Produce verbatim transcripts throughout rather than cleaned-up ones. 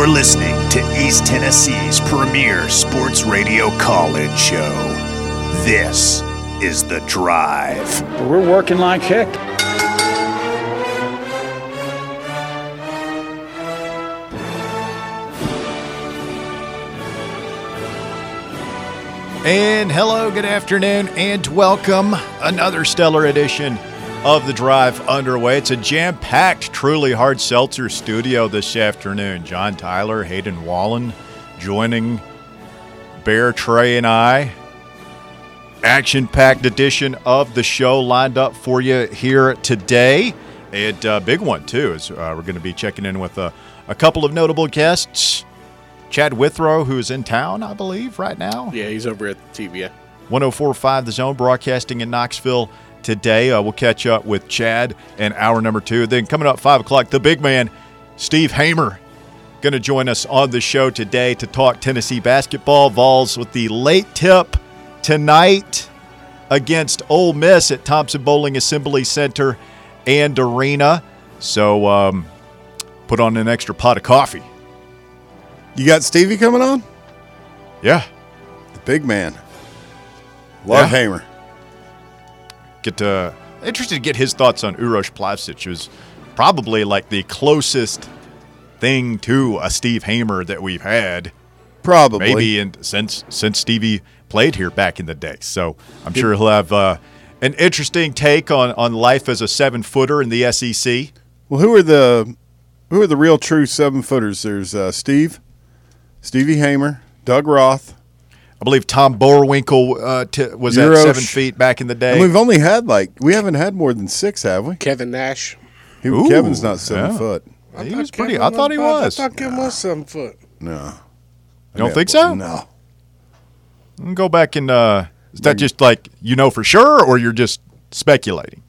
listening to East Tennessee's premier sports radio call-in show. This is The Drive. We're working like heck. And hello, good afternoon, and welcome. Another stellar edition of The Drive underway. It's a jam-packed, truly hard seltzer studio this afternoon. John Tyler, Hayden Wallen joining Bear, Trey, and I. Action-packed edition of the show lined up for you here today. And a big one, too, as uh, we're going to be checking in with a, a couple of notable guests. Chad Withrow, who is in town, I believe, right now. Yeah, he's over at the T V A. one oh four point five The Zone, broadcasting in Knoxville today. Uh, we'll catch up with Chad in hour number two. Then coming up five o'clock, the big man, Steve Hamer, going to join us on the show today to talk Tennessee basketball. Vols with the late tip tonight against Ole Miss at Thompson-Boling Assembly Center and Arena. So um, put on an extra pot of coffee. You got Stevie coming on? Yeah. The big man. Love Yeah. Hamer. Get uh, interested to get his thoughts on Uroš Plavšić, who's probably like the closest thing to a Steve Hamer that we've had. Probably. Maybe in, since since Stevie played here back in the day. So I'm sure he'll have uh, an interesting take on, on life as a seven-footer in the S E C. Well, who are the who are the real true seven-footers? There's uh, Steve, Stevie Hamer, Doug Roth. I believe Tom Boerwinkle uh, t- was Uroš. at seven feet back in the day. And we've only had like we haven't had more than six, have we? Kevin Nash. He, Ooh, Kevin's not seven yeah. foot. I He thought was pretty. Kevin I thought he about- was. I thought Kevin was seven foot. No. You don't Yeah, think so? No. Go back and uh, is that just like you know for sure, or you're just speculating?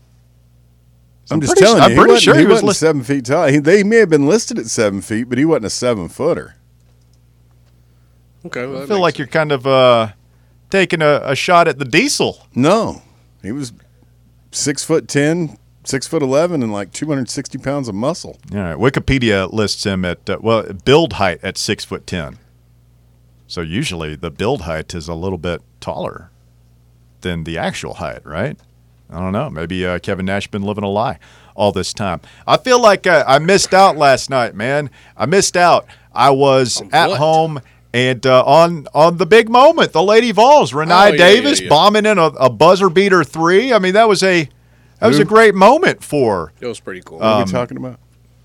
I'm, I'm just pretty telling su- you. I'm pretty he wasn't, sure he he was wasn't list- seven feet tall. He, they may have been listed at seven feet, but he wasn't a seven-footer. Okay, well, I that feel makes like you're kind of uh, taking a, a shot at the diesel. No. He was six foot ten, six foot eleven, and like two hundred sixty pounds of muscle. All right, Wikipedia lists him at uh, well build height at six foot ten. So usually the build height is a little bit taller than the actual height, right? I don't know. Maybe uh, Kevin Nash been living a lie all this time. I feel like uh, I missed out last night, man. I missed out. I was On at what? home and uh, on on the big moment, the Lady Vols, Renee Oh, yeah, Davis yeah, yeah. bombing in a, a buzzer beater three. I mean, that was a that was Who? a great moment for. It was pretty cool. What are Um, we talking about?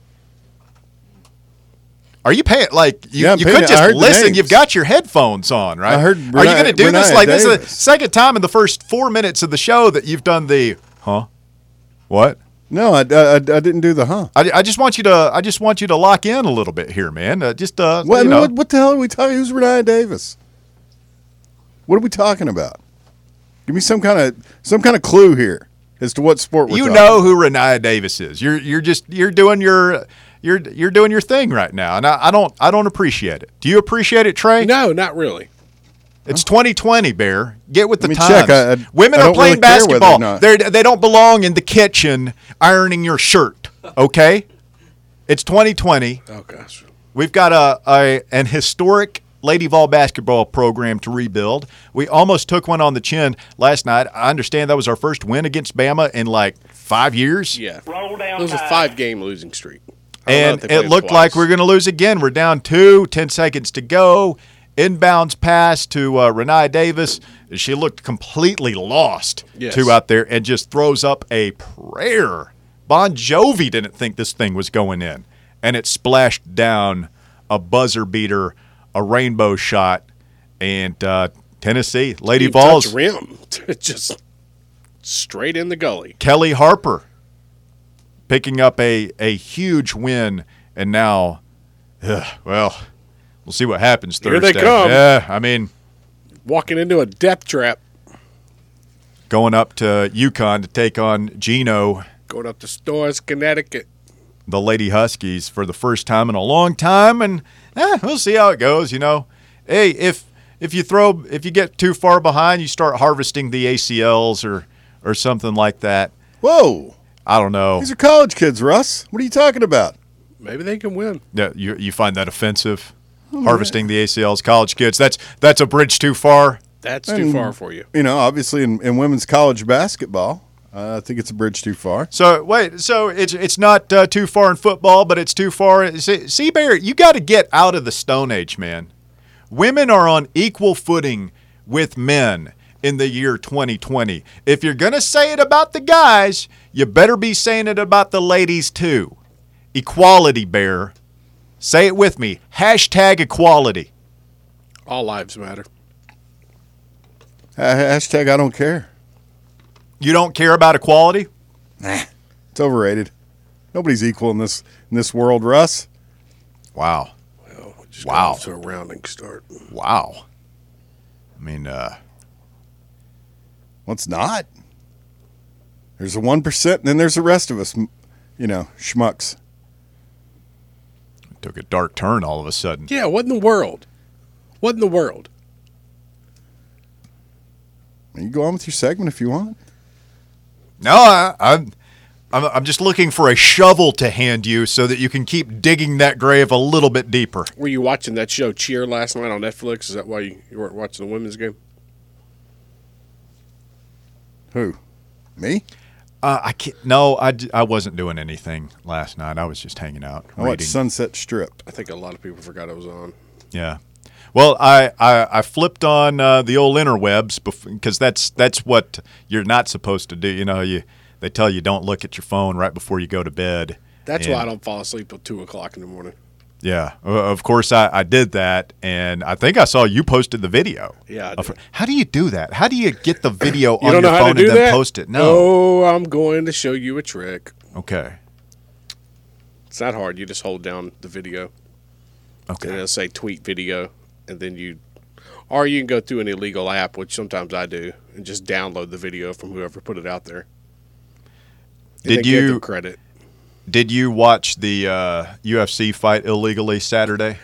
Are you paying like you? Yeah, I'm you paying- could I just heard the listen. names. You've got your headphones on, right? I heard Are you Renee- going to do this? Renee Like this is the Davis. second time in the first four minutes of the show that you've done the huh? What? No, I, I, I didn't do the huh. I, I just want you to I just want you to lock in a little bit here, man. Uh, just uh, What, I you mean, know, what, what the hell are we talking? Who's Renee Davis? What are we talking about? Give me some kind of some kind of clue here as to what sport we're you talking know about. who Renee Davis is. You're you're just you're doing your you're you're doing your thing right now, and I, I don't I don't appreciate it. Do you appreciate it, Trey? no, not really. It's twenty twenty, Bear. Get with the Let me times. check. I- I- Women I are don't playing really care whether or basketball. not. They they don't belong in the kitchen ironing your shirt. Okay, it's twenty twenty. Oh gosh. We've got a, a an historic Lady Vol basketball program to rebuild. We almost took one on the chin last night. I understand that was our first win against Bama in like five years. Yeah. It was a five-game losing streak. I don't know And if they it played looked twice. like we're going to lose again. We're down two, ten seconds to go. Inbounds pass to uh, Renee Davis. She looked completely lost Yes. to out there and just throws up a prayer. Bon Jovi didn't think this thing was going in. And it splashed down a buzzer beater, a rainbow shot, and uh, Tennessee, Lady Didn't touch Vols, rim. Just straight in the gully. Kelly Harper picking up a, a huge win. And now, ugh, well, we'll see what happens Here Thursday. they come. Yeah, I mean, Walking into a depth trap. going up to UConn to take on Gino, Going up to Stores, Connecticut. the Lady Huskies, for the first time in a long time, and eh, we'll see how it goes. You know, hey, if if you throw if you get too far behind, you start harvesting the A C Ls or or something like that. Whoa. I don't know. These are college kids, Russ. What are you talking about? Maybe they can win. Yeah, you you find that offensive? Harvesting the A C Ls, college kids. That's that's a bridge too far. That's And, too far for you. You know, obviously in, in women's college basketball, uh, I think it's a bridge too far. So wait, so it's it's not uh, too far in football, but it's too far. See, see Barrett, you got to get out of the Stone Age, man. Women are on equal footing with men in the year twenty twenty. If you're gonna say it about the guys, you better be saying it about the ladies too. Equality, Bear. Say it with me. Hashtag equality. All lives matter. Uh, hashtag I don't care. You don't care about equality? Nah, it's overrated. Nobody's equal in this in this world, Russ. Wow. Well, we just Wow. got off to a rounding start. Wow. I mean, uh, Well, it's not. There's a one percent, and then there's the rest of us, m- you know, schmucks. it took a dark turn all of a sudden. Yeah, what in the world? What in the world? You go on with your segment if you want. No, I, I'm, I'm, I'm just looking for a shovel to hand you so that you can keep digging that grave a little bit deeper. Were you watching that show Cheer last night on Netflix? Is that why you, you weren't watching the women's game? Who? Me? Uh, I can't. No, I, d- I wasn't doing anything last night. I was just hanging out, I watched reading. Sunset Strip. I think a lot of people forgot it was on. Yeah. Well, I, I, I flipped on uh, the old interwebs because that's that's what you're not supposed to do. You know, you they tell you don't look at your phone right before you go to bed. That's And- why I don't fall asleep till two o'clock in the morning. Yeah, uh, of course I, I did that, and I think I saw you posted the video. Yeah, I Of- did. How do you do that? How do you get the video You on don't your know how phone to do and then that? post it? No. Oh, I'm going to show you a trick. Okay. It's not hard. You just hold down the video, and Okay. it'll say tweet video, and then you, or you can go through an illegal app, which sometimes I do, and just download the video from whoever put it out there. And Did then give them you credit? did you watch the uh, U F C fight illegally Saturday?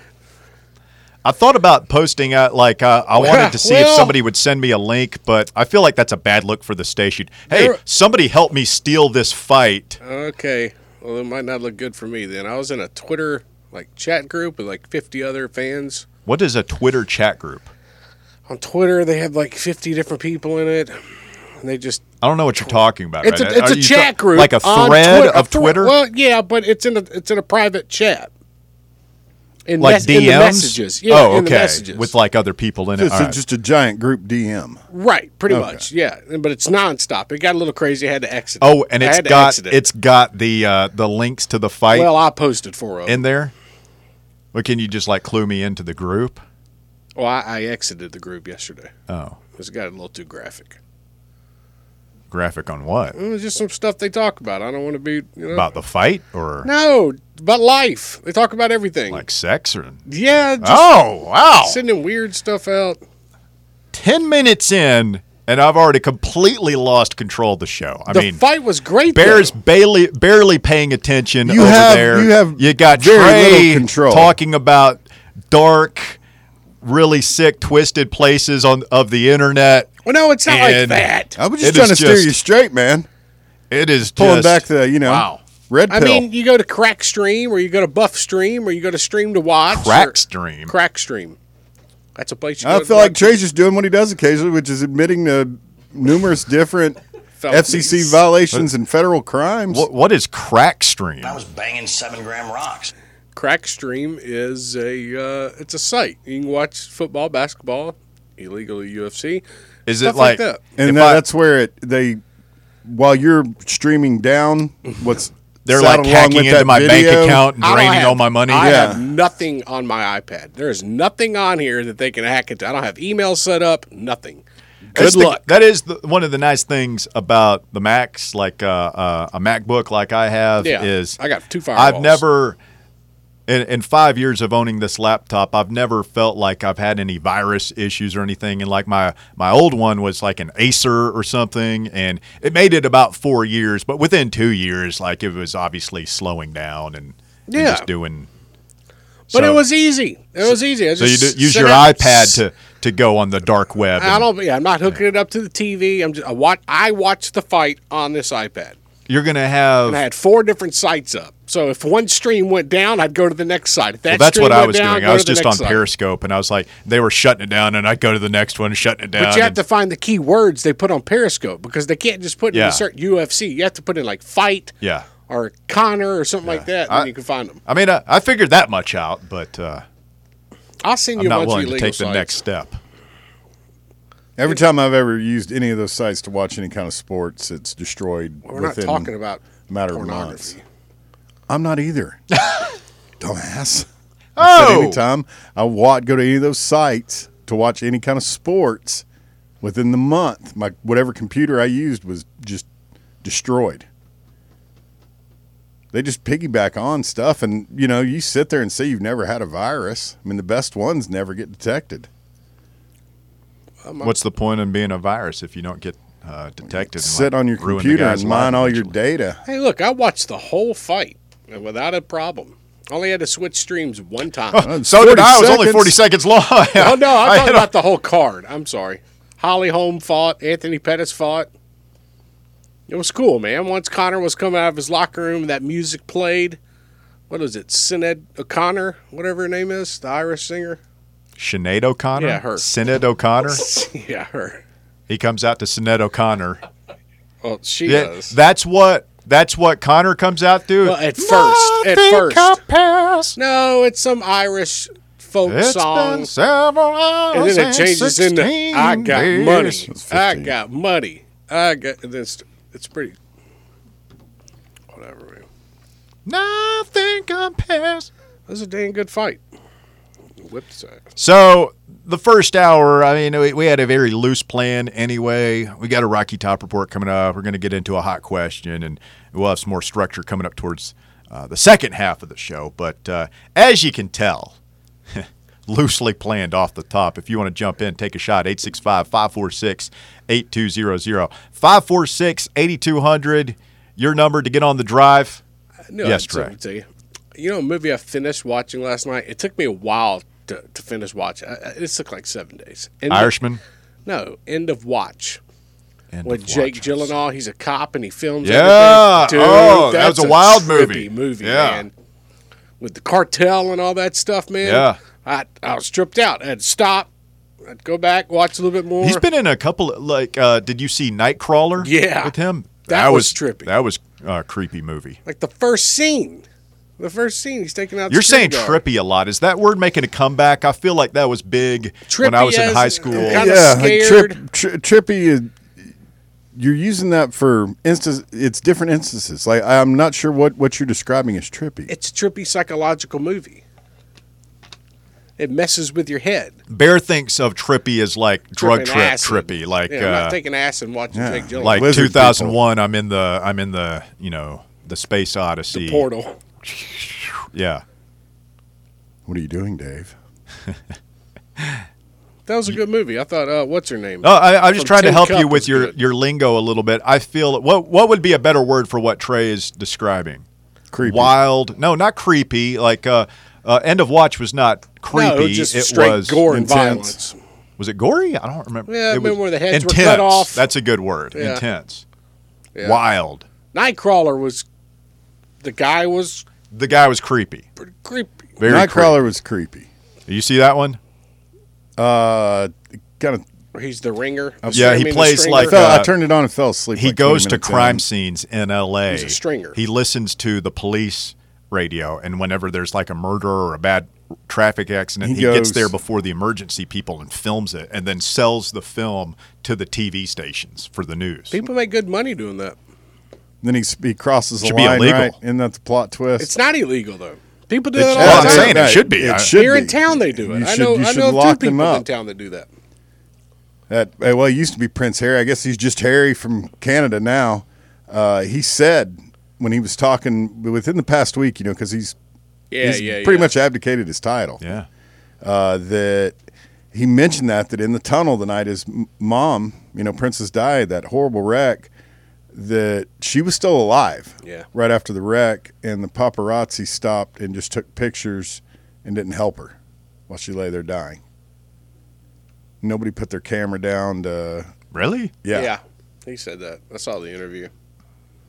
I thought about posting out like uh, I wanted to see if Well- somebody would send me a link, but I feel like that's a bad look for the station. Hey, There- somebody help me steal this fight. Okay. Well, it might not look good for me then. I was in a Twitter like chat group with like fifty other fans. What is a Twitter chat group? On Twitter, they have like fifty different people in it, and they just I don't know what you're talking about. it's right a now. it's Are a you chat ta- group like a on thread Twitter- a of thre- Twitter. Well, yeah, but it's in a it's in a private chat. In Like mes- D in the Ms? messages, yeah, oh, in the okay. messages. With like other people in it. It's All a- right. just a giant group D M. right, pretty Okay. much, yeah. But it's nonstop. It got a little crazy. I had to exit. Oh, and I it's had to got exit it. it's got the uh, the links to the fight well, I posted four of them. in there. Well, can you just like clue me into the group? Well, I, I exited the group yesterday Oh, because it got a little too graphic. graphic on what? It was just some stuff they talk about. I don't want to be, you know. About the fight or No, about life. They talk about everything. like sex or? yeah, just Oh, wow! sending weird stuff out. Ten minutes in, and I've already completely lost control of the show. I the mean, fight was great. Bear's though. barely barely paying attention You over have- there. you have you got very Trey little control. talking about dark, really sick, twisted places on of the internet. Well, no, it's not like And- that. I was just It trying is to steer just- you straight, man. It is Pulling just, back the, you know, wow. red I pill. mean, you go to Crack Stream, or you go to Buff Stream, or you go to Stream to Watch. Crack or- Stream. Crack Stream. That's a place you I go to feel like watch Trey's just doing what he does occasionally, which is admitting to numerous different felonies. F C C violations and federal crimes. What, what is Crack Stream? I was banging seven gram rocks. Crack Stream is a uh, it's a site. You can watch football, basketball, illegally U F C. Is it stuff like, like that. and if that, I- that's where it they while you're streaming down what's they're sat like along hacking with into that my bank video. account and I don't draining have- all my money? I Yeah. have nothing on my iPad. There is nothing on here that they can hack into. I don't have email set up. Nothing. Good That's the- luck. that is the, one of the nice things about the Macs, like uh, uh, a MacBook like I have, Yeah, is I got two firewalls. I've never, in, in five years of owning this laptop, I've never felt like I've had any virus issues or anything. And like my, my old one was like an Acer or something, and it made it about four years. But within two years, like it was obviously slowing down and, and Yeah. just doing. But so- it was easy. It was easy. I So you just do, use set your up- iPad to, to go on the dark web. I and don't. Yeah, I'm not hooking it up to the T V. I'm just. I watch. I watch the fight on this iPad. you're going to have. And I had four different sites up. So if one stream went down, I'd go to the next site. If that Well, that's stream what I went was down, doing. go I was to the just next on site. Periscope, and I was like, they were shutting it down, and I'd go to the next one, shutting it down. But you have and- to find the key words they put on Periscope because they can't just put in Yeah. a certain U F C. You have to put in like fight Yeah. or Connor or something like that, and I- you can find them. I mean, I, I figured that much out, but uh, I'll send I'm you a not bunch willing of to illegal take the sites. next step. Every time I've ever used any of those sites to watch any kind of sports, it's destroyed. We're not within talking about a matter of months. pornography. I'm not either. Dumbass. I Oh! said anytime I wa- go to any of those sites to watch any kind of sports, within the month, my whatever computer I used was just destroyed. They just piggyback on stuff, and you know, you sit there and say you've never had a virus. I mean, the best ones never get detected. What's the point in being a virus if you don't get uh, detected? and, Sit like, on your ruin the computer guy's and life mine all your eventually? data. Hey, look, I watched the whole fight without a problem. Only had to switch streams one time. Uh, So did I. It was only seconds. forty seconds long. Oh, no, I'm I talking had a- about the whole card. I'm sorry. Holly Holm fought. Anthony Pettis fought. It was cool, man. Once Connor was coming out of his locker room, that music played. What was it? Sinead O'Connor, whatever her name is, the Irish singer. Sinead O'Connor? Yeah, her. Sinead O'Connor? Yeah, her. He comes out to Sinead O'Connor. Well, she Yeah, does. that's what that's what Connor comes out to. Well, at first, at Nothing first. compares. No, it's some Irish folk It's song. been several hours And then it changes into sixteen I got days. money. It's I fifteen. got money. I got this. It's pretty. Whatever, man. Nothing compares. That was a dang good fight. Whipped his ass. So the first hour, I mean, we, we had a very loose plan anyway. We got a Rocky Top report coming up. We're going to get into a hot question, and we'll have some more structure coming up towards uh, the second half of the show. But uh, as you can tell, loosely planned off the top. If you want to jump in, take a shot, eight six five, five four six, eight two zero zero. five four six, eight two zero zero, your number to get on the drive. I knew Yes, I'd Trey. something to you. You know, a movie I finished watching last night. It took me a while to, to finish watching. I, I- it took like seven days. End of- Irishman. no, End of Watch. End With of Jake watch. Gyllenhaal, he's a cop and he films Yeah. everything. Dude, Oh, that that's was a wild trippy movie. movie, Yeah. man. With the cartel and all that stuff, man. Yeah. I, I was tripped out. I had to stop. I'd go back, watch a little bit more. He's been in a couple of, like, uh, did you see Nightcrawler? Yeah. With him? That was trippy. That was a creepy movie. like the first scene. The first scene, he's taking out the You're saying security guard. trippy a lot. Is that word making a comeback? I feel like that was big when I was Trippy in as high in- school. Kinda yeah, like scared. trip, tri- trippy. Is, you're using that for instance. It's different instances. Like I'm not sure what what you're describing as trippy. It's a trippy psychological movie. It messes with your head. Bear thinks of trippy as like drug Tripping trip acid. trippy, like Yeah, I'm uh, not taking acid and watching yeah. Jake Gyllenhaal. like Lizard two thousand one. I'm in the I'm in the you know the Space Odyssey. the portal. Yeah. What are you doing, Dave? That was a good movie. I thought, uh, what's her name? Oh, I, I'm just From trying to Tin help Cup you with was your, good. your lingo a little bit. I feel what what would be a better word for what Trey is describing? Creepy. Wild? No, not creepy. Like uh, uh, End of Watch was not creepy. No, just it straight was gore and intense. violence. Was it gory? I don't remember. Yeah, I it remember was where the heads were intense. cut off. That's a good word. Yeah. Intense. Yeah. Wild. Nightcrawler was, the guy was The guy was creepy. pretty creepy. Very Nightcrawler was creepy. creepy. You see that one? Uh, kind of. He's the ringer. Yeah, he I mean, the plays stringer. like, Fell, uh, I turned it on and fell asleep. He like goes twenty to minutes crime in. scenes in L A. He's a stringer. He listens to the police radio, and whenever there's like a murder or a bad traffic accident, He he, gets goes- there before the emergency people and films it, and then sells the film to the T V stations for the news. People make good money doing that. Then he, he crosses the Should be line, illegal. right? Isn't that the plot twist? It's not illegal though. People do It's- that well, all I'm the time. saying it should be. I- It should Here be. in town, they do it. You I should, know. you I should know lock two them people up. in town that do that. That uh, well, he used to be Prince Harry. I guess he's just Harry from Canada now. Uh, he said when he was talking within the past week, you know, because he's Yeah, he's yeah, pretty yeah. much abdicated his title. Yeah. Uh, that he mentioned that that in the tunnel the night his m- mom, you know, Princess died, that horrible wreck, that she was still alive. Yeah. Right after the wreck, and the paparazzi stopped and just took pictures and didn't help her while she lay there dying. Nobody put their camera down to. Really? Yeah. Yeah, he said that. I saw the interview.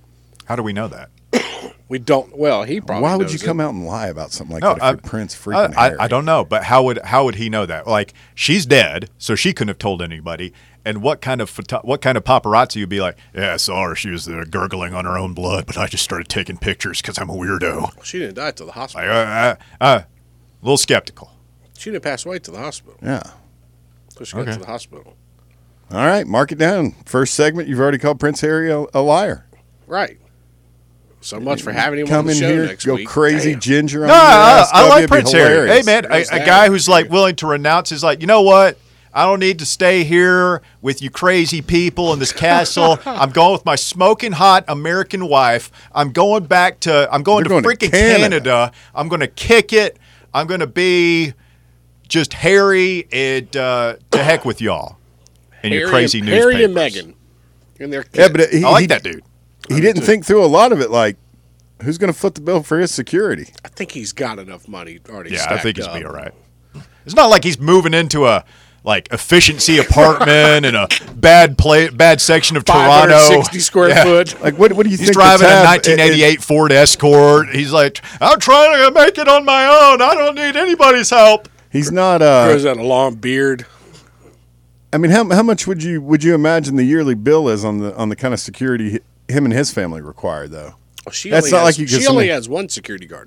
How do we know that? We don't. Well, he probably. Why would knows you come it. out and lie about something like No, that if I- you're Prince freaking I, Harry? I, I don't know, but how would how would he know that? Like, she's dead, so she couldn't have told anybody. And what kind of photo- what kind of paparazzi would be like? Yeah, I saw her. She was uh, gurgling on her own blood, but I just started taking pictures because I'm a weirdo. She didn't die till the Like, hospital. uh, uh, uh, a little skeptical. She didn't pass away till the hospital. Yeah. So she got Okay. to the hospital. All right, mark it down. First segment, you've already called Prince Harry a, a liar. Right. So much for having him Come on the in show here, next go week. crazy Damn. ginger on No, your I, ass. I W, like it'd be Prince Harry. hilarious. Hey, man, a, There's a that. guy who's like willing to renounce is like, you know what? I don't need to stay here with you crazy people in this castle. I'm going with my smoking hot American wife. I'm going back to I'm going You're to going to freaking Canada. Canada. I'm going to kick it. I'm going to be just Harry and uh, to heck with y'all and your Harry crazy and, newspapers. Harry and Meghan. And their Yeah, kids. but he, I like he, that dude. he didn't think through a lot of it. Like, who's going to foot the bill for his security? I think he's got enough money already. Yeah, I stacked think he's up. be all right. It's not like he's moving into a like efficiency apartment in a bad play, bad section of Toronto. five hundred sixty square Yeah. foot. Like, what, what do you He's think? driving the a tab- nineteen eighty-eight Ford Escort. He's like, I'm trying to make it on my own. I don't need anybody's help. He's not. Uh, Grows out a long beard. I mean, how how much would you would you imagine the yearly bill is on the on the kind of security hi- him and his family require though? Well, she That's only not has, like you She get only somebody- has one security guard.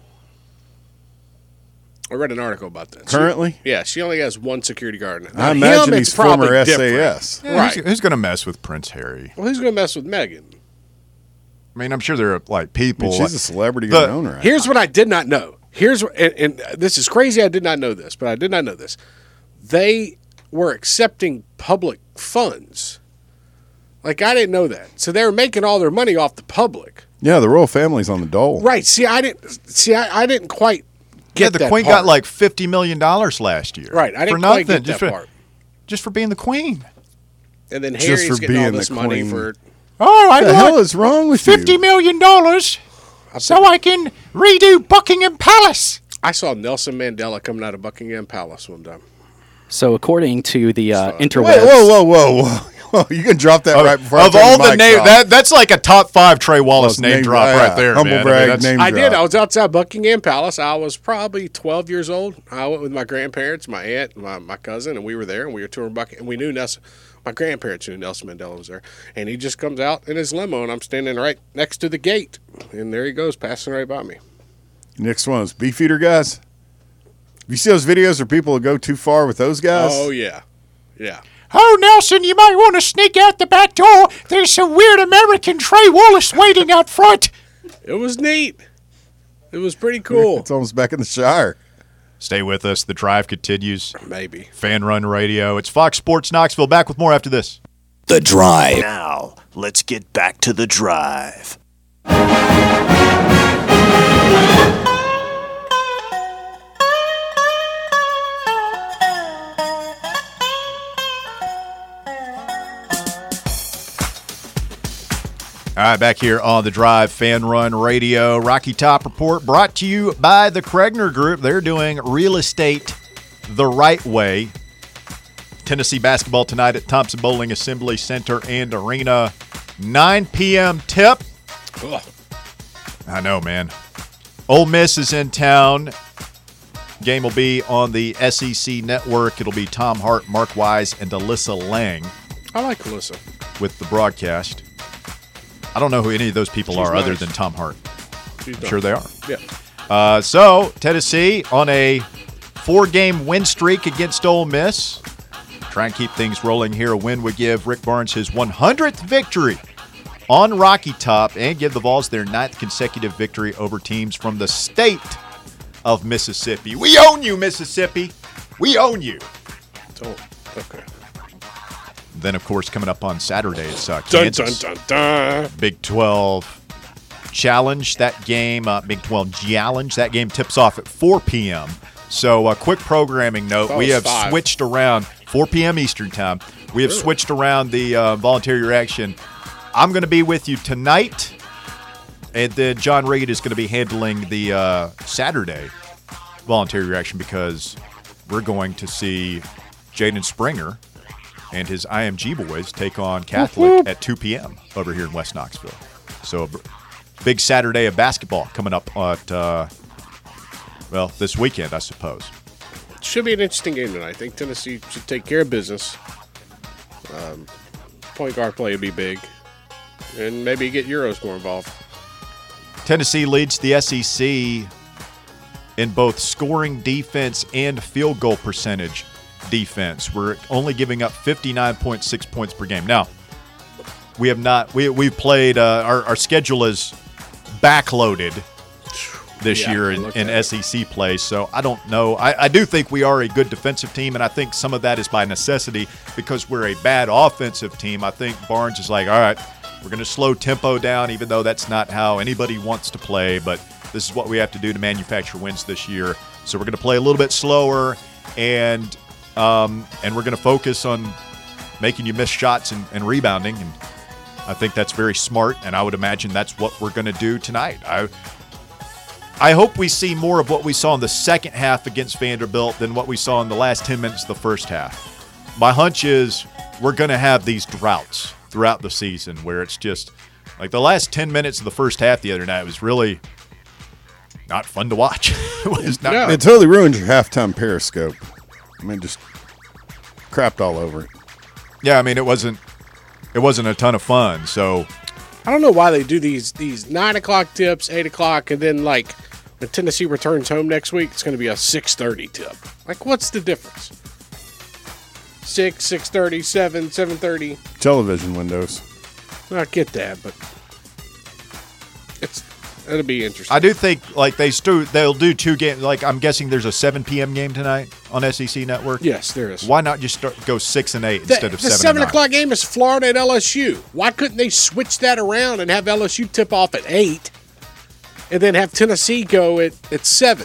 I read an article about that. She- Currently? yeah, she only has one security guard. Now, I him, imagine it's he's former probably S A different. S. Yeah, Right. Who's, who's going to mess with Prince Harry? Well, who's going to mess with Meghan? I mean, I'm sure there are like I people. mean, she's a celebrity The- owner. right? Here's what I did not know. Here's what- and, and this is crazy. I did not know this, but I did not know this. They were accepting public funds. Like I didn't know that. So they were making all their money off the public. Yeah, the royal family's on the dole. Right. See, I didn't. See, I, I didn't quite get yeah, the that Queen part. got like fifty million dollars last year. Right. I for didn't quite nothing, get just that for, part. just for being the Queen. And then Just Harry's for getting all being this the money Queen. for. Oh, I What the hell is wrong with fifty you? million dollars so I can redo Buckingham Palace. I saw Nelson Mandela coming out of Buckingham Palace one time. So according to the uh, Wait, interwebs, whoa, whoa, whoa, whoa! You can drop that right before I of turn all the, the mics name, off. that that's like a top five Trey Wallace Well, name, name- drop yeah, right there, humble man. I mean, brag, that's- name- I did. drop. I was outside Buckingham Palace. I was probably twelve years old. I went with my grandparents, my aunt, my, my cousin, and we were there, and we were touring Buckingham. And we knew Nelson. My grandparents knew Nelson Mandela was there. And he just comes out in his limo, and I'm standing right next to the gate. And there he goes, passing right by me. Next one is Beefeater guys. You see those videos where people go too far with those guys? Oh, yeah. Yeah. Oh, Nelson, you might want to sneak out the back door. There's some weird American Trey Wallace waiting out front. It was neat. It was pretty cool. It's almost back in the Shire. Stay with us. The drive continues. Maybe. Fan Run Radio. It's Fox Sports Knoxville. Back with more after this. The Drive. Now, let's get back to the drive. All right, back here on the Drive, Fan Run Radio. Rocky Top Report brought to you by the Kregner Group. They're doing real estate the right way. Tennessee basketball tonight at Thompson Bowling Assembly Center and Arena. nine p.m. tip. Ugh. I know, man. Ole Miss is in town. Game will be on the S E C Network. It'll be Tom Hart, Mark Wise, and Alyssa Lang I like Alyssa. with the broadcast. I don't know who any of those people She's are other nice. than Tom Hart. She's I'm done. sure they are. Yeah. Uh, so, Tennessee on a four-game win streak against Ole Miss. Try and keep things rolling here. A win would give Rick Barnes his one hundredth victory on Rocky Top and give the Vols their ninth consecutive victory over teams from the state of Mississippi. We own you, Mississippi. We own you. Don't. Okay. Then, of course, coming up on Saturday, it's uh, Dun, Kansas. dun, dun, dun. Big twelve Challenge. That game, uh, Big twelve Challenge, that game tips off at four p.m. So a quick programming note, That we was have five. switched around, four p.m. Eastern time. We have Really? switched around the uh, voluntary reaction. I'm going to be with you tonight, and then John Reed is going to be handling the uh, Saturday voluntary reaction because we're going to see Jaden Springer and his I M G boys take on Catholic at two p.m. over here in West Knoxville. So a b- big Saturday of basketball coming up at, uh, well, this weekend, I suppose. Should be an interesting game tonight. I think Tennessee should take care of business. Um, point guard play would be big. And maybe get Euros more involved. Tennessee leads the S E C in both scoring defense and field goal percentage defense. We're only giving up fifty-nine point six points per game. Now, we have not we we've played uh, our our schedule is backloaded this Yeah, year I in, looked in at it. S E C play. So I don't know. I, I do think we are a good defensive team, and I think some of that is by necessity because we're a bad offensive team. I think Barnes is like, all right, we're going to slow tempo down, even though that's not how anybody wants to play. But this is what we have to do to manufacture wins this year. So we're going to play a little bit slower, and um, and we're going to focus on making you miss shots and, and rebounding. And I think that's very smart, and I would imagine that's what we're going to do tonight. I I hope we see more of what we saw in the second half against Vanderbilt than what we saw in the last ten minutes of the first half. My hunch is we're going to have these droughts throughout the season where it's just like the last ten minutes of the first half the other night was really not fun to watch. It was not. No. It totally ruined your halftime Periscope. I mean, just crapped all over it. Yeah, I mean it wasn't it wasn't a ton of fun. So I don't know why they do these these nine o'clock tips, eight o'clock, and then like when Tennessee returns home next week, it's going to be a six thirty tip. Like, what's the difference? Six, six thirty, seven, seven thirty. Television windows. I get that, but it's it'll be interesting. I do think like they stu- they'll do two games. Like I'm guessing there's a seven p.m. game tonight on S E C Network. Yes, there is. Why not just start, go six and eight The, instead of the seven? seven and o'clock game is Florida at L S U. Why couldn't they switch that around and have L S U tip off at eight, and then have Tennessee go at, at seven?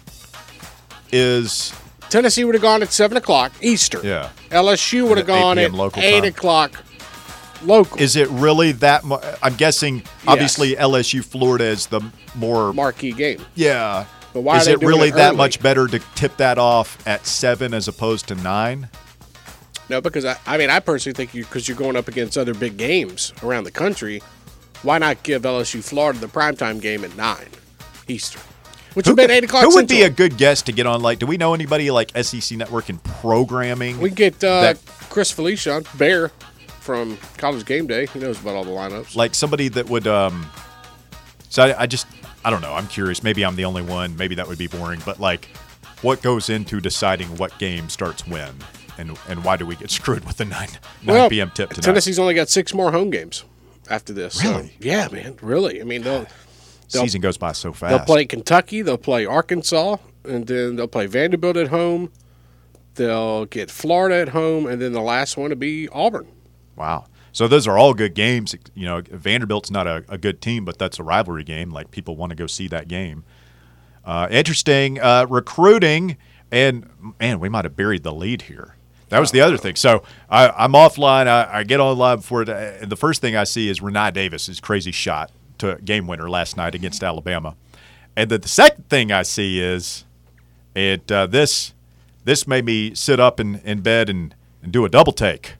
Is Tennessee would have gone at seven o'clock Eastern. Yeah. L S U would have At eight gone p.m. at local eight time. o'clock local. is it really that? Mu- I'm guessing obviously L S U Florida is the more marquee game. yeah. But why is are they it doing really it that early? much better to tip that off at seven as opposed to nine? No, because I, I mean, I personally think you because you're going up against other big games around the country. Why not give L S U Florida the primetime game at nine Eastern, which would be at eight o'clock? Who would be a Central. good guest to get on? Like, do we know anybody like S E C Network in programming? We get uh, that- Chris Felicia Bear from College Game Day. He knows about all the lineups. like somebody that would. Um, so I, I just I don't know. I'm curious. Maybe I'm the only one. Maybe that would be boring. But like, what goes into deciding what game starts when, and and why do we get screwed with the nine nine well, p.m. tip tonight? Tennessee's only got six more home games after this. so- Really? yeah, man. Really. I mean, they'll they'll, Season goes by so fast. they'll play Kentucky. They'll play Arkansas, and then they'll play Vanderbilt at home. They'll get Florida at home, and then the last one will be Auburn. Wow. So those are all good games. You know, Vanderbilt's not a, a good team, but that's a rivalry game. Like, people want to go see that game. Uh, interesting. Uh, recruiting, and, man, we might have buried the lead here. That was the other thing. So I, I'm offline. I, I get online before it, and the first thing I see is Renai Davis' crazy shot to game winner last night against Alabama. And then the second thing I see is it. Uh, this this made me sit up in, in bed and, and do a double take.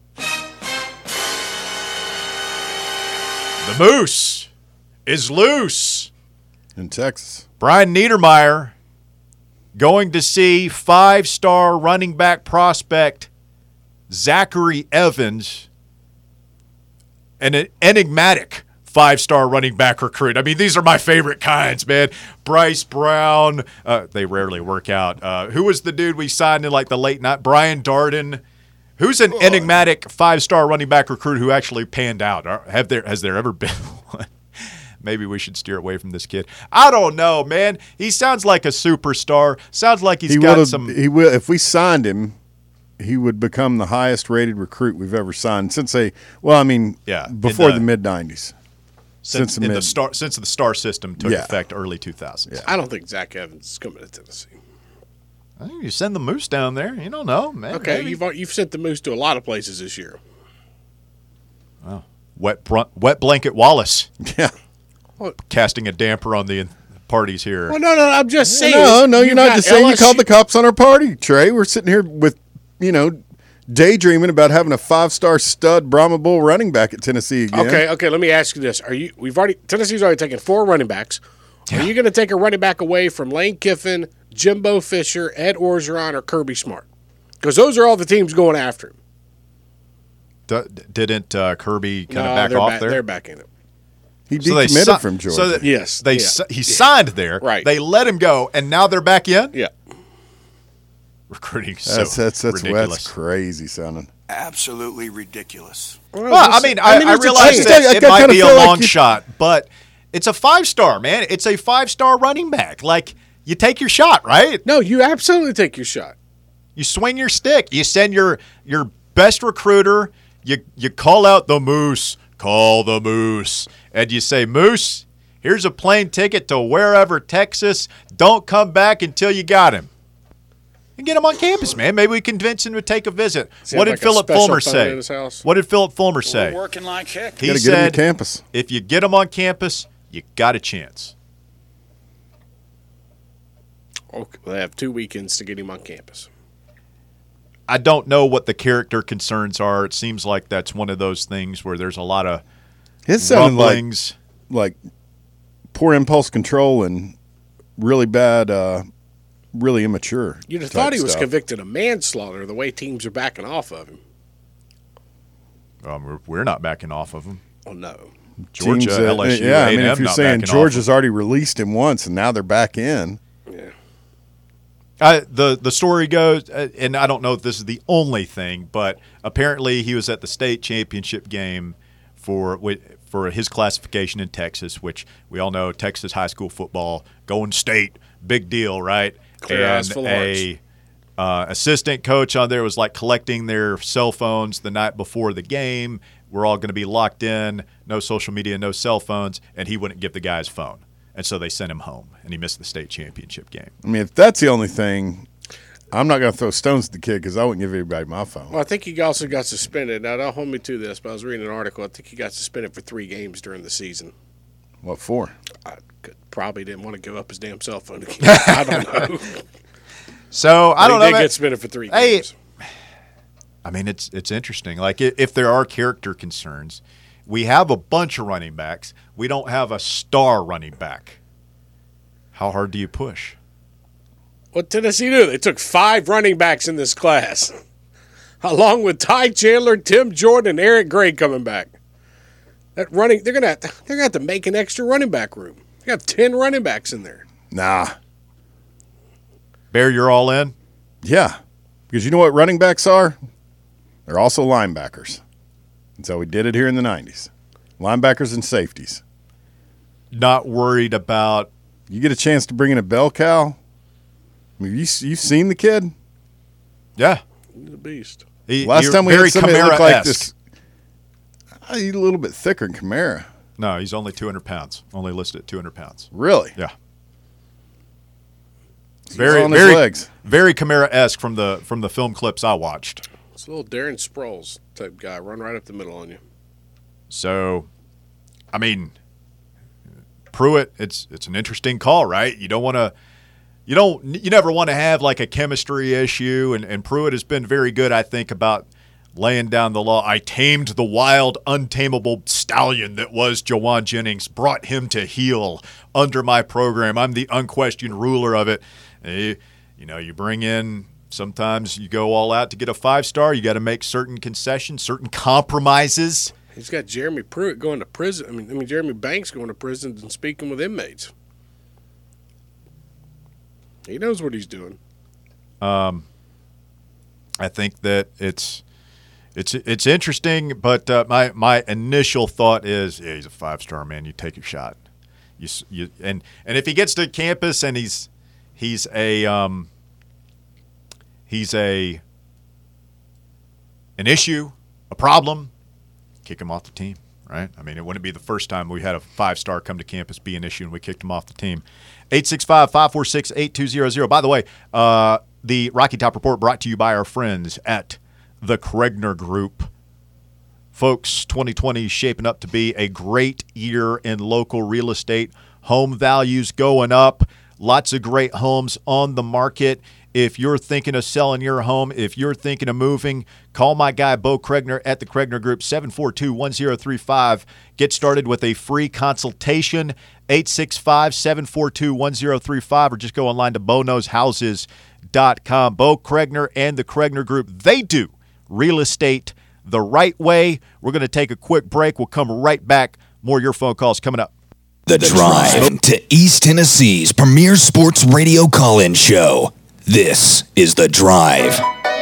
The Moose is loose. In Texas. Brian Niedermeyer going to see five-star running back prospect Zachary Evans, an enigmatic five-star running back recruit. I mean, these are my favorite kinds, man. Bryce Brown. Uh, they rarely work out. Uh, who was the dude we signed in like the late night? Brian Darden. Who's an enigmatic five-star running back recruit who actually panned out? Are- Have there has there ever been one? Maybe we should steer away from this kid. I don't know, man. He sounds like a superstar. Sounds like he's He got would some. he will if we signed him, he would become the highest rated recruit we've ever signed since a well, I mean, Yeah, in before the- the mid nineties. since since the in the mid- star since the star system took Yeah. effect early two thousands. Yeah. I don't think Zach Evans is coming to Tennessee. I think you send the Moose down there. You don't know, man. Okay, Maybe. you've you've sent the Moose to a lot of places this year. wet br- wet blanket Wallace Yeah. casting a damper on the parties here. Well, no, no, I'm just saying. No, no, you're you've not got just saying you L S U called the cops on our party, Trey. We're sitting here with, you know, daydreaming about having a five-star stud Brahma Bull running back at Tennessee again. Okay, okay. Let me ask you this: Are you? We've already Tennessee's already taken four running backs. Are you going to take a running back away from Lane Kiffin, Jimbo Fisher, Ed Orgeron, or Kirby Smart? Because those are all the teams going after him. D- didn't uh, Kirby kind of No, back they're off back, there? They're back in it. He So they decommitted si- from Georgia. So that Yes, they yeah. si- he signed there. Right. They let him go, and now they're back in. Yeah. Recruiting so that's that's that's, ridiculous. that's crazy sounding. Absolutely ridiculous. Well, Well, I mean, I, I, there's a realize chance. that I- I it kinda might be a feel like long you- shot, but it's a five star, man. It's a five star running back. Like, you take your shot, right? No, you absolutely take your shot. You swing your stick. You send your your best recruiter. You you call out the Moose. Call the Moose, and you say, Moose, here's a plane ticket to wherever, Texas. Don't come back until you got him. And get him on campus, man. Maybe we convince him to take a visit. Does he What have did like a Philip special Fulmer phone say? in his house? What did Philip Fulmer say? We're working like heck. He Got to get him said, to campus. if you get him on campus, you got a chance. Okay, they have two weekends to get him on campus. I don't know what the character concerns are. It seems like that's one of those things where there's a lot of His sounded like rumblings. like poor impulse control and really bad, uh, really immature. You'd have type thought he was stuff. convicted of manslaughter the way teams are backing off of him. Um, we're, we're not backing off of him. Oh, no. Georgia, Teams that- L S U, yeah, I A and mean, M if you're not saying backing off Georgia's already released him once and now they're back in. Yeah. I, the the story goes, uh, and I don't know if this is the only thing, but apparently he was at the state championship game for wi- for his classification in Texas, which we all know Texas high school football going state, big deal, right? Clear eyes and full of a uh, assistant coach on there was like collecting their cell phones the night before the game. We're all going to be locked in, no social media, no cell phones, and he wouldn't give the guy his phone. And so they sent him home, and he missed the state championship game. I mean, if that's the only thing, I'm not going to throw stones at the kid because I wouldn't give everybody my phone. Well, I think he also got suspended. Now, don't hold me to this, but I was reading an article. I think he got suspended for three games during the season. What for? I could, probably didn't want to give up his damn cell phone again. I don't know. So I don't he know. did man. get suspended for three Hey, games. I mean, it's it's interesting. Like i- if there are character concerns, we have a bunch of running backs. We don't have a star running back. How hard do you push? What did Tennessee do? They took five running backs in this class, along with Ty Chandler, Tim Jordan, and Eric Gray coming back. That running, they're gonna have to, they're gonna have to make an extra running back room. They got ten running backs in there. Nah. Bear, you're all in? Yeah. Because you know what running backs are? They're also linebackers. And so we did it here in the nineties. Linebackers and safeties. Not worried about You get a chance to bring in a bell cow. I mean, you you've seen the kid. yeah. He's a beast. He, Last you're time we very had somebody that looked like Kamara-esque. this. Uh, he's a little bit thicker than Kamara. No, he's only two hundred pounds. Only listed at two hundred pounds. Really? Yeah. He's Very, on his very, legs. very Kamara-esque from the from the film clips I watched. It's a little Darren Sproles type guy, run right up the middle on you. So, I mean, Pruitt, it's it's an interesting call, right? You don't want to, you don't, you never want to have like a chemistry issue, and, and Pruitt has been very good, I think, about laying down the law. I tamed the wild, untamable stallion that was Jawan Jennings, brought him to heel under my program. I'm the unquestioned ruler of it. You, you know, you bring in. Sometimes you go all out to get a five-star. You got to make certain concessions, certain compromises. He's got Jeremy Pruitt going to prison. I mean, I mean Jeremy Banks going to prison and speaking with inmates. He knows what he's doing. I think that it's it's it's interesting, but uh, my my initial thought is, yeah, he's a five-star, man. You take your shot. You s- you and and if he gets to campus and he's he's a um he's a an issue, a problem, kick him off the team, right? I mean, it wouldn't be the first time we had a five-star come to campus be an issue and we kicked him off the team. eight six five, five four six, eight two zero zero. By the way, uh, the Rocky Top Report brought to you by our friends at the Kregner Group. Folks, twenty twenty is shaping up to be a great year in local real estate. Home values going up. Lots of great homes on the market. If you're thinking of selling your home, if you're thinking of moving, call my guy Bo Kregner at the Kregner Group, seven four two, one zero three five. Get started with a free consultation, eight six five, seven four two, one zero three five, or just go online to bo knows houses dot com. Bo Kregner and the Kregner Group, they do real estate the right way. We're going to take a quick break. We'll come right back. More of your phone calls coming up. The Drive to East Tennessee's premier sports radio call-in show. This is The Drive.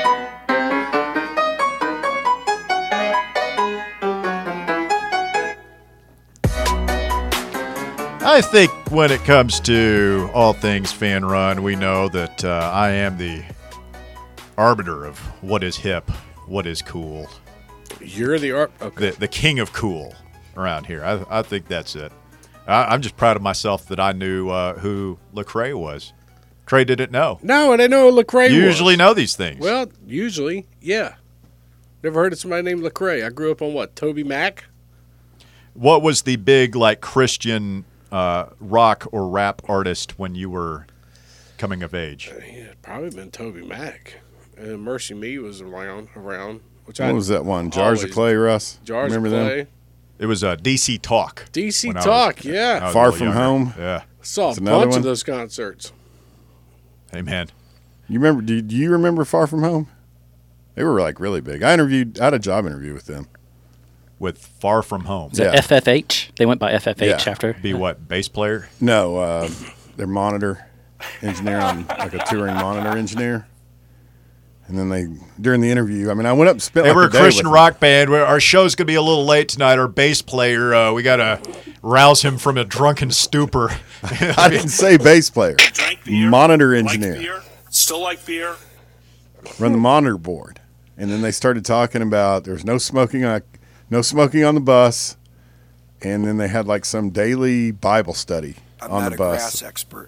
I think when it comes to all things fan run, we know that uh, I am the arbiter of what is hip, what is cool. You're the art. Okay. The, the king of cool around here. I, I think that's it. I, I'm just proud of myself that I knew uh, who Lecrae was. Cray didn't know. No, and I know who Lecrae was. You usually know these things. Well, usually, yeah. Never heard of somebody named Lecrae. I grew up on what? Toby Mac? What was the big like Christian uh, rock or rap artist when you were coming of age? Uh, yeah, probably been Toby Mac. And Mercy Me was around. around which What I was that one? Jars of always- Clay, Russ? Jars Remember of Clay. them? It was uh, D C Talk. D C when I Talk, was- yeah. I was a Far little From younger. Home? Yeah. Saw That's a another bunch one? of those concerts. Hey, man. You remember? Do do you remember Far From Home? They were like really big. I interviewed. I had a job interview with them. With Far From Home. Is it Yeah. F F H? They went by F F H Yeah. after. Be what? Bass player? No, uh, their monitor engineer, on like a touring monitor engineer. And then they during the interview, I mean, I went up and spent. Hey, like we're a day Christian with rock band. We're, our show's going to be a little late tonight. Our bass player, uh, we got to rouse him from a drunken stupor. them. I didn't say bass player. Drank beer. Monitor liked engineer. beer, still like beer. Run the monitor board, and then they started talking about there's no smoking on no smoking on the bus, and then they had like some daily Bible study I'm on not the a bus, grass expert.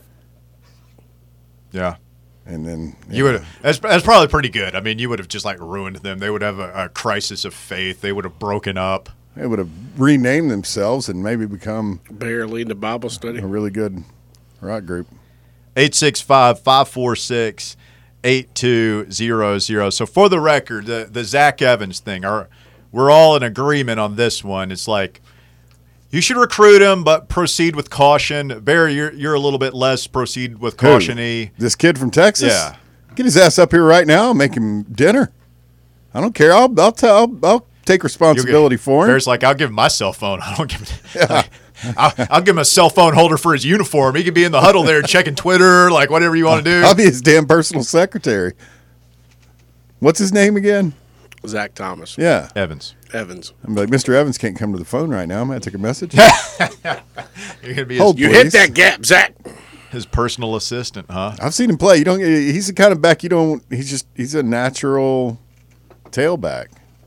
Yeah. and then You would have. That's, that's probably pretty good. I mean, you would have just like ruined them. They would have a, a crisis of faith. They would have broken up. they would have renamed themselves and maybe become Bear leading the Bible study. a really good rock group. eight six five, five four six, eight two zero zero. So for the record, the, the Zach Evans thing, our, we're all in agreement on this one. It's like you should recruit him, but proceed with caution. Barry, you're, you're a little bit less proceed with Who? caution-y. This kid from Texas? Yeah. Get his ass up here right now and make him dinner. I don't care. I'll I'll tell I'll, I'll take responsibility for him. Bear's like, I'll give him my cell phone. I don't give him. Like, I'll, I'll give him a cell phone holder for his uniform. He could be in the huddle there checking Twitter, like whatever you want to do. I'll be his damn personal secretary. What's his name again? Zach Thomas. Yeah. Evans. Evans. I'm like, Mister Evans can't come to the phone right now. I'm going to take a message. You're gonna be his, Hold You please. hit that gap, Zach. his personal assistant, huh? I've seen him play. You don't. He's the kind of back you don't. He's just. He's a natural tailback.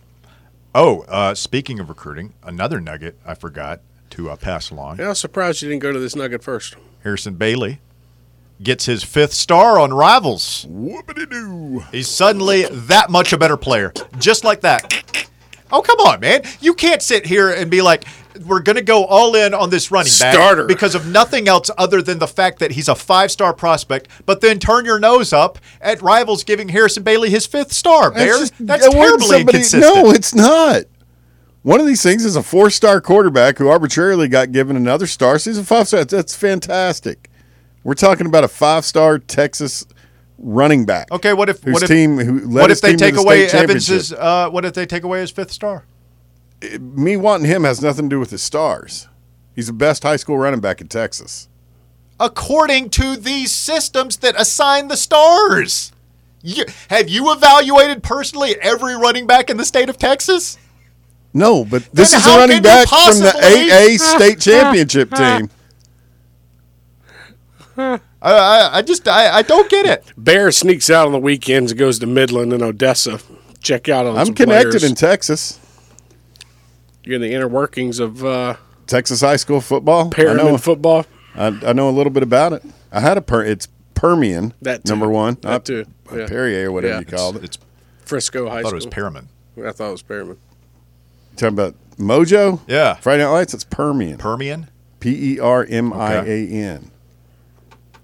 Oh, uh, speaking of recruiting, another nugget I forgot to uh, pass along. Yeah, I was surprised you didn't go to this nugget first. Harrison Bailey gets his fifth star on Rivals. Whoopity-doo. He's suddenly that much a better player, just like that. Oh, come on, man. You can't sit here and be like, we're going to go all in on this running back Starter. because of nothing else other than the fact that he's a five-star prospect, but then turn your nose up at Rivals giving Harrison Bailey his fifth star, Bear. just- That's uh, when terribly somebody- inconsistent. No, it's not. One of these things is a four-star quarterback who arbitrarily got given another star. So he's a five-star. That's fantastic. We're talking about a five-star Texas running back. Okay, what if whose what if, team who led what his if they team to take the away state Evans's championship. uh, what if they take away his fifth star? Me wanting him has nothing to do with his stars. He's the best high school running back in Texas. According to these systems that assign the stars. You, have you evaluated personally every running back in the state of Texas? No, but this Then is a how running can you back from the possibly- A A state championship team. I, I, I just I, I don't get it. Bear sneaks out on the weekends and goes to Midland and Odessa. Check out on I'm some connected players. in Texas. You're in the inner workings of uh, Texas high school football. I Perryman know, football. I, I know a little bit about it. I had a per. It's Permian. That too. number one. That not too. Yeah. Perrier or whatever Yeah. you called it. It's Frisco High I thought School. it was Perriman. I thought it was Perryman. Talking about Mojo. Yeah. Friday Night Lights. It's Permian. Permian? P E R M I A N.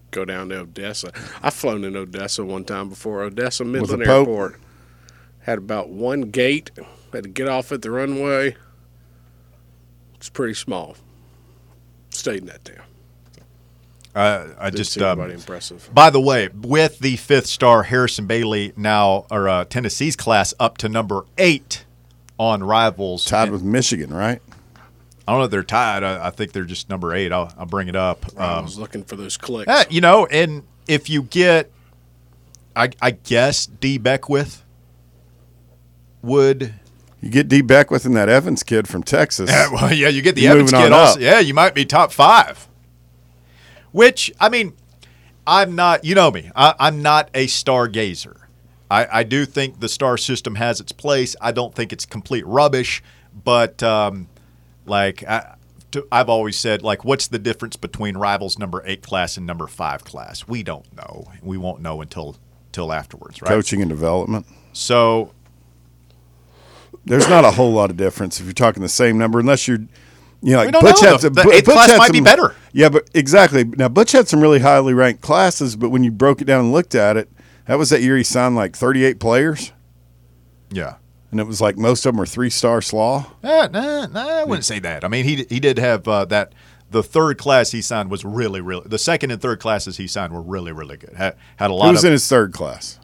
go down to Odessa. I've flown in Odessa one time before. Odessa Midland the Pope? Airport had about one gate. Had to get off at the runway. It's pretty small. Stayed in that town. Uh, I Didn't just see um, anybody impressive. By the way, with the fifth star Harrison Bailey now, or uh, Tennessee's class up to number eight on Rivals. Tied with Michigan, right? I don't know if they're tied. I, I think they're just number eight. I'll, I'll bring it up. I Um, was looking for those clicks. eh, you know, and if you get, I, I guess D Beckwith would. You get D. Beckwith and that Evans kid from Texas. Yeah, well, yeah, you get the You're Evans moving kid on also. up. Yeah, you might be top five. Which, I mean, I'm not, you know me, I, I'm not a stargazer. I, I do think the star system has its place. I don't think it's complete rubbish, but um, like I, to, I've always said, like, what's the difference between Rivals number eight class and number five class? We don't know. We won't know until until afterwards, right? Coaching and development. So There's not a whole lot of difference if you're talking the same number, unless you're, you know, like We don't Butch know. had some. The Bu- eighth Butch class had might be some- better. Yeah, but exactly. Now Butch had some really highly ranked classes, but when you broke it down and looked at it, that was that year he signed like thirty-eight players, yeah. and it was like most of them were three star slaw. Eh, nah, nah, I wouldn't say that. I mean, he he did have uh, that. The third class he signed was really, really. The second and third classes he signed were really, really good. Had, had a lot Who was of. in his third class?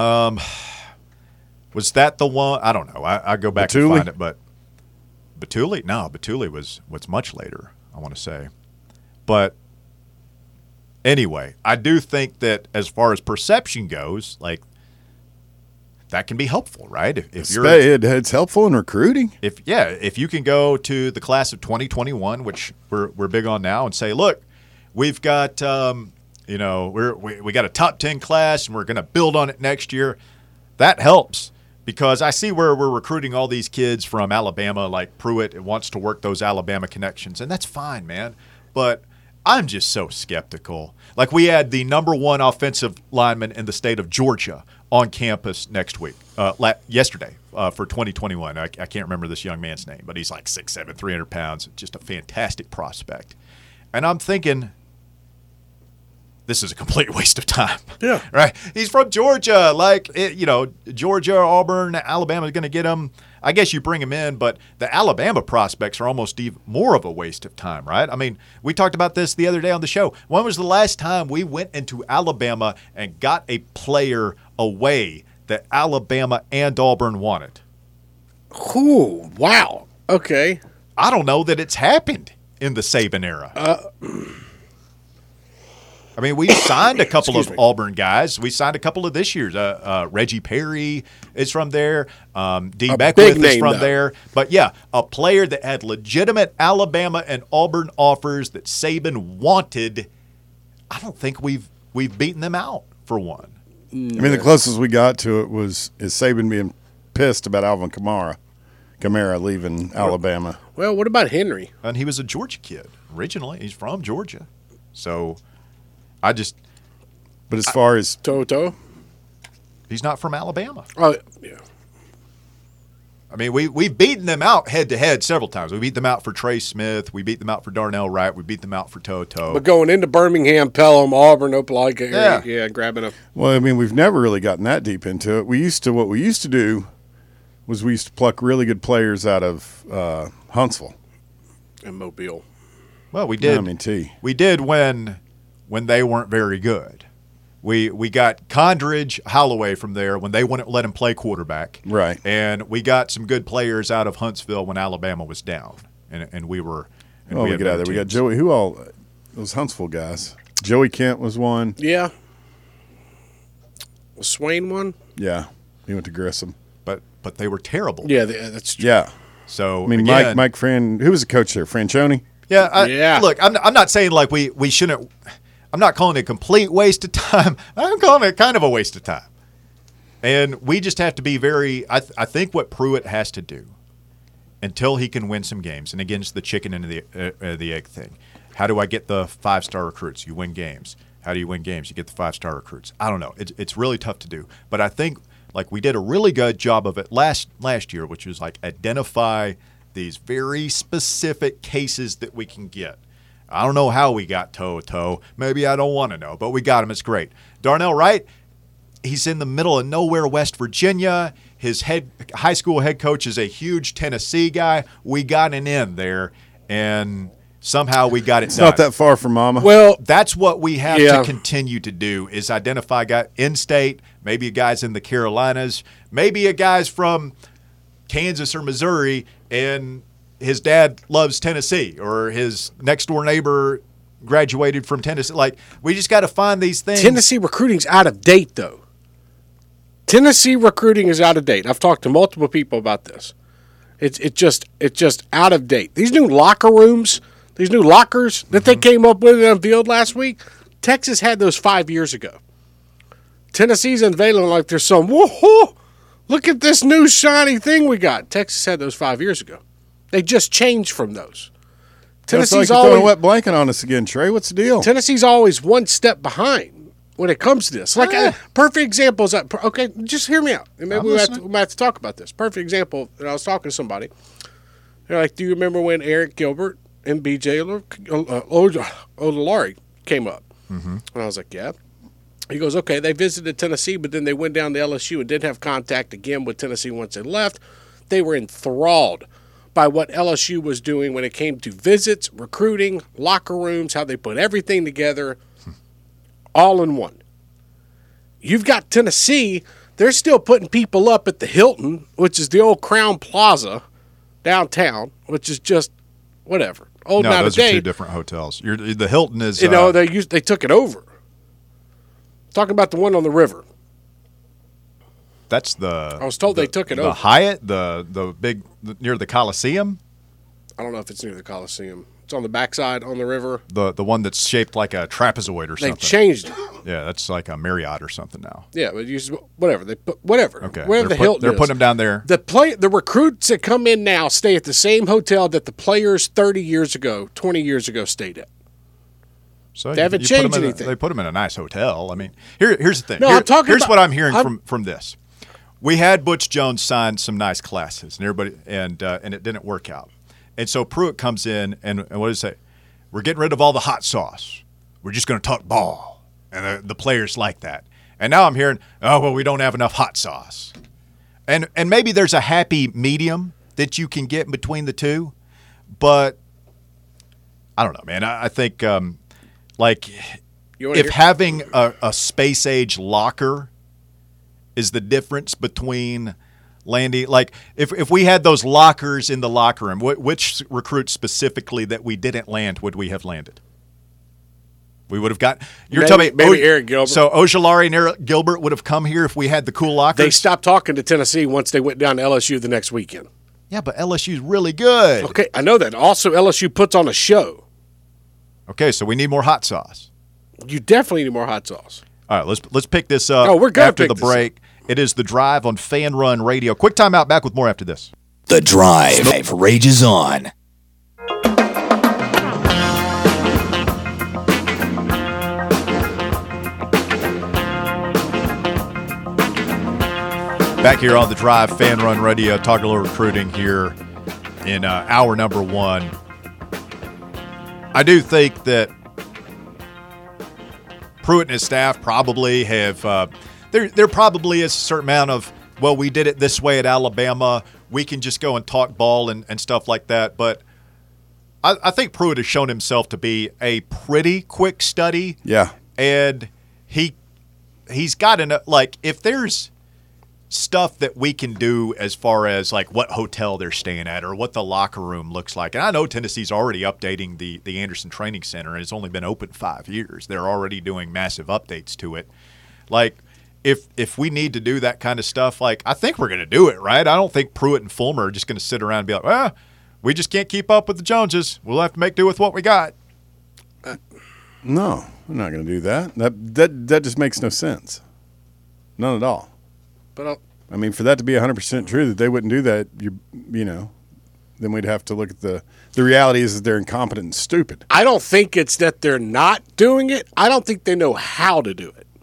Was that the one? I don't know. I, I go back Batuli? and find it, but Batuli? No, Batuli was was much later. I want to say, but anyway, I do think that as far as perception goes, like that can be helpful, right? If, if you're It- It's helpful in recruiting. if yeah, if you can go to the class of twenty twenty-one, which we're we're big on now, and say, look, we've got um, you know we're we, we got a top ten class, and we're going to build on it next year. That helps because I see where we're recruiting all these kids from Alabama, like Pruitt wants to work those Alabama connections, and that's fine, man. But I'm just so skeptical. Like we had the number one offensive lineman in the state of Georgia on campus next week, uh, la- yesterday uh, for twenty twenty-one. I, I can't remember this young man's name, but he's like six seven, three hundred pounds, just a fantastic prospect. And I'm thinking, this is a complete waste of time. Yeah. Right? He's from Georgia. Like, it, you know, Georgia, Auburn, Alabama is going to get him. I guess you bring him in, but the Alabama prospects are almost even more of a waste of time, right? I mean, we talked about this the other day on the show. When was the last time we went into Alabama and got a player away that Alabama and Auburn wanted? Ooh, wow. Okay. I don't know that it's happened in the Saban era. Uh, I mean, we signed a couple of Excuse me. Auburn guys. We signed a couple of this year's. Uh, uh, Reggie Perry is from there. Um, D. A Beckwith big is name, from though. there. But, yeah, a player that had legitimate Alabama and Auburn offers that Saban wanted, I don't think we've we've beaten them out for one. I mean, the closest we got to it was is Saban being pissed about Alvin Kamara, Kamara leaving Alabama. well, what about Henry? And he was a Georgia kid originally. He's from Georgia. So I just But as far as Toto? he's not from Alabama. Oh, yeah. I mean, we, we've beaten them out head-to-head several times. We beat them out for Trey Smith. We beat them out for Darnell Wright. We beat them out for Toto. But going into Birmingham, Pelham, Auburn, Opelika, Yeah. yeah. yeah, grabbing a well, I mean, we've never really gotten that deep into it. We used to what we used to do was we used to pluck really good players out of uh, Huntsville. and Mobile. well, we did. I mean, T. We did when when they weren't very good. We we got Condridge, Holloway from there when they wouldn't let him play quarterback. Right. And we got some good players out of Huntsville when Alabama was down, and and we were. And Oh, we had get out of there. better We got teams. Joey. Who all? Those Huntsville guys. Joey Kent was one. Yeah. Was Swain one? Yeah, he went to Grissom. but but they were terrible. Yeah, th- that's true. Yeah, So I mean, again, Mike Mike Fran. Who was the coach there? Franchione. Yeah, I, Yeah. Look, I'm I'm not saying like we we shouldn't. I'm not calling it a complete waste of time. I'm calling it kind of a waste of time. And we just have to be very. I th- I think what Pruitt has to do until he can win some games, and again, it's the chicken and the uh, uh, the egg thing. How do I get the five star recruits? You win games. How do you win games? You get the five star recruits. I don't know. It's it's really tough to do. But I think like we did a really good job of it last last year, which was like identify these very specific cases that we can get. I don't know how we got toe-to-toe. Maybe I don't want to know, but we got him. It's great. Darnell Wright, he's in the middle of nowhere, West Virginia. His head high school head coach is a huge Tennessee guy. We got an in there, and somehow we got it It's done. not that far from Mama. Well, That's what we have Yeah. to continue to do is identify guys in-state, maybe guys in the Carolinas, maybe a guys from Kansas or Missouri, and his dad loves Tennessee, or his next-door neighbor graduated from Tennessee. Like, we just got to find these things. Tennessee recruiting's out of date, though. Tennessee recruiting is out of date. I've talked to multiple people about this. It's it just it's just out of date. These new locker rooms, these new lockers that they came up with and unveiled last week, Texas had those five years ago. Tennessee's unveiling like there's some, whoa, look at this new shiny thing we got. Texas had those five years ago. They just changed from those. It's like Tennessee's you're throwing always a wet blanket on us again, Trey. What's the deal? Tennessee's always one step behind when it comes to this. Like, a perfect example is that, okay, just hear me out. And maybe I'm we have, to, listening. we might have to talk about this. Perfect example, and I was talking to somebody. They're like, do you remember when Eric Gilbert and B J Odolari came up? Mm-hmm. And I was like, yeah. He goes, okay, they visited Tennessee, but then they went down to L S U and didn't have contact again with Tennessee once they left. They were enthralled by what L S U was doing when it came to visits, recruiting, locker rooms, how they put everything together, all in one. You've got Tennessee, they're still putting people up at the Hilton, which is the old Crown Plaza downtown, which is just whatever. Old no, and out those of are two date. different hotels. You're, the Hilton is, You know, uh, they used they took it over. Talking about the one on the river. that's the. I was told the, they took it the over. Hyatt, the the big near the Coliseum, I don't know if it's near the Coliseum. It's on the backside on the river. the the one that's shaped like a trapezoid or They something. changed it. Yeah, that's like a Marriott or something now. Yeah, but you, whatever. They put whatever. Okay, Wherever they're, the put- Hilton they're is. putting them down there. The play, the recruits that come in now stay at the same hotel that the players thirty years ago, twenty years ago stayed at. So They haven't put 'em changed in a- anything. they put them in a nice hotel. I mean, here, here's the thing. No, Here- I'm talking Here's about- what I'm hearing I'm- from from this. We had Butch Jones sign some nice classes, and everybody, and uh, and it didn't work out. And so Pruitt comes in, and, and what does he say? We're getting rid of all the hot sauce. We're just going to talk ball, and the, the players like that. And now I'm hearing, oh well, we don't have enough hot sauce, and and maybe there's a happy medium that you can get between the two, but I don't know, man. I, I think um, like. You wanna If hear- having a, a space age locker is the difference between landing, like if, if we had those lockers in the locker room, wh- which recruits specifically that we didn't land would we have landed? We would have got. You're Maybe- telling me maybe Eric Gilbert. So Ojolari and Eric Gilbert would have come here if we had the cool lockers. They stopped talking to Tennessee once they went down to L S U the next weekend. yeah, but L S U's really good. Okay, I know that. Also, L S U puts on a show. Okay, so we need more hot sauce. You definitely need more hot sauce. All right, let's let's pick this up. Oh, we're gonna after pick the this up. break. It is the Drive on Fan Run Radio. Quick timeout. Back with more after this. The Drive rages on. Back here on the Drive, Fan Run Radio, talking a little recruiting here in uh, hour number one. I do think that Pruitt and his staff probably have. Uh, there, there probably is a certain amount of, well, we did it this way at Alabama. We can just go and talk ball and, and stuff like that. But I, I think Pruitt has shown himself to be a pretty quick study. Yeah. And he he's got enough. Like, if there's stuff that we can do as far as like what hotel they're staying at or what the locker room looks like. And I know Tennessee's already updating the the Anderson Training Center, and it's only been open five years. They're already doing massive updates to it. Like, if if we need to do that kind of stuff, like, I think we're going to do it, right? I don't think Pruitt and Fulmer are just going to sit around and be like, well, we just can't keep up with the Joneses. We'll have to make do with what we got. No, we're not going to do that. That that that just makes no sense. None at all. But I'll, I mean, for that to be one hundred percent true that they wouldn't do that, you you know, then we'd have to look at the the reality is that they're incompetent and stupid. I don't think it's that they're not doing it. I don't think they know how to do it.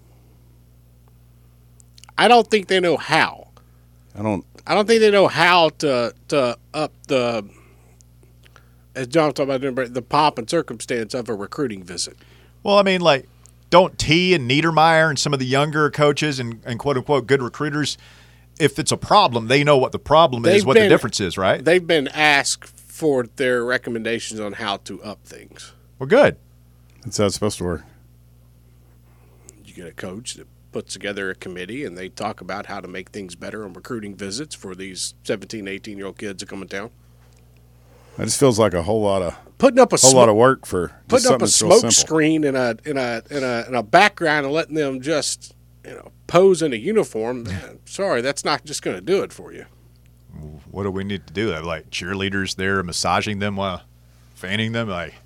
I don't think they know how. I don't. I don't think they know how to to up the as John talked about, the pomp and circumstance of a recruiting visit. Well, I mean, like, don't T and Niedermeyer and some of the younger coaches and, and quote-unquote good recruiters, if it's a problem, they know what the problem They've is, what been- the difference is, right? They've been asked for their recommendations on how to up things. Well, good. That's how it's supposed to work. You get a coach that puts together a committee, and they talk about how to make things better on recruiting visits for these seventeen, eighteen-year-old kids that come in town. It just feels like a whole lot of Putting up a whole smoke, lot of work for just putting up something a that's real smoke simple. screen in a in a in a in a background and letting them just you know pose in a uniform. Man, sorry, that's not just going to do it for you. What do we need to do? Have, like, cheerleaders there massaging them while fanning them? Like,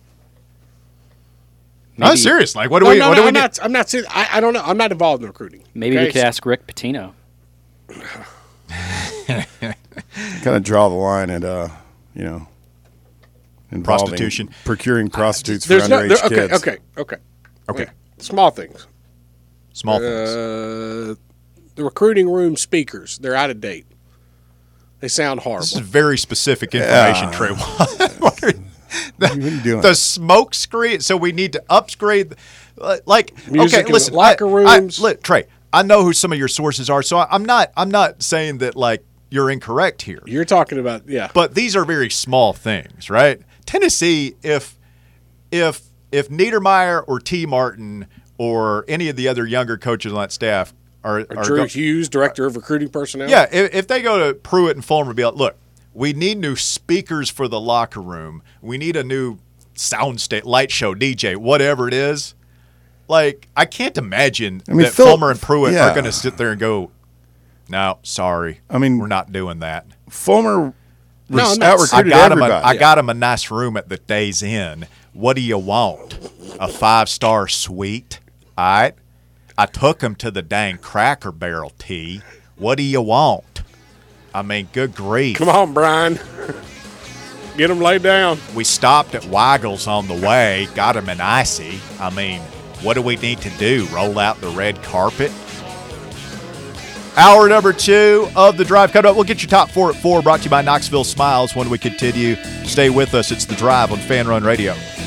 no, Maybe- serious. Like, what do No, we no, what no, do we I'm need? not. I'm not saying. I, I don't know. I'm not involved in recruiting. Maybe okay? we could ask Rick Pitino. Kind of draw the line at, uh, you know, involving Prostitution. procuring prostitutes for There's no. underage There, okay, kids. okay. Okay. Okay. Small things. Small things. Uh, the recruiting room speakers. They're out of date. They sound horrible. This is very specific information, Trey. What are- What are you doing? the smoke screen. So we need to upgrade. Like, Music okay, in listen, the locker I- I- rooms. look, Trey, I know who some of your sources are, so I, I'm not. I'm not saying that like you're incorrect here. You're talking about yeah. But these are very small things, right? Tennessee, if if if Niedermeyer or T. Martin or any of the other younger coaches on that staff are, Or are Drew go- Hughes, director of recruiting personnel. yeah, if, if they go to Pruitt and Fulmer and be like, look, we need new speakers for the locker room. We need a new sound state, light show, D J, whatever it is. Like, I can't imagine I mean, that Phil- Fulmer and Pruitt yeah. are going to sit there and go, no, sorry. I mean- we're not doing that. Fulmer No, res- no, I out-recruited got him. A, everybody. I got him a nice room at the Days Inn. What do you want? A five star suite? All right. I took him to the dang Cracker Barrel T. What do you want? I mean, good grief. Come on, Brian. Get them laid down. We stopped at Weigel's on the way. Got him an icy. I mean, what do we need to do? Roll out the red carpet? Hour number two of the drive coming up. We'll get your top four at four. Brought to you by Knoxville Smiles when we continue. Stay with us. It's the drive on Fan Run Radio.